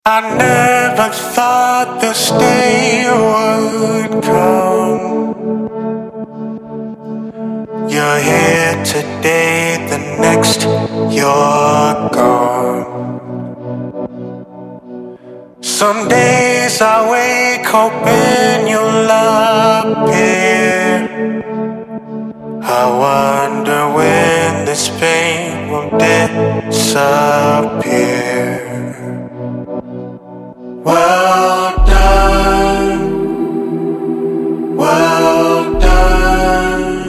I never thought this day would come. You're here today, the next you're gone. Some days I wake hoping you'll appear. I wonder when this pain will disappear. Well done, well done.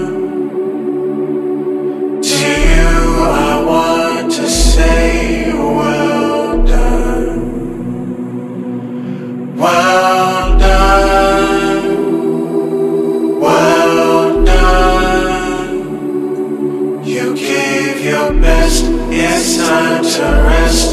To you I want to say well done. Well done, well done. You gave your best, it's time to rest.